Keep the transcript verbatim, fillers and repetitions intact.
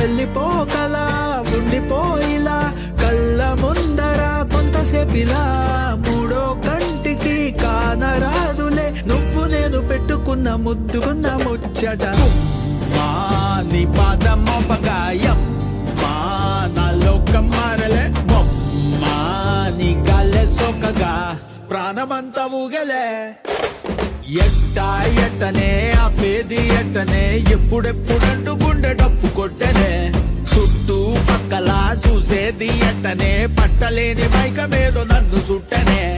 వెళ్ళిపోకలా ఉండిపోయిలా కళ్ళ ముందర కొంతసేపిలా మూడో కంటికి కానరాదులే నువ్వు నేను పెట్టుకున్న ముద్దుకున్న ముచ్చట. నీ పాదమోపగాయం మా నా లోకం మారలే బొమ్మా నీ గాలే సోకగా ప్రాణమంతా ఊగలే. ఎట్టా ఎట్టనే ఆపేది ఎట్టనే ఎప్పుడెప్పుడంటూ గుండె డప్పు కొట్టనే చుట్టూ పక్కలా చూసేది ఎట్టనే పట్టలేని మైకమేదో నన్ను చుట్టనే.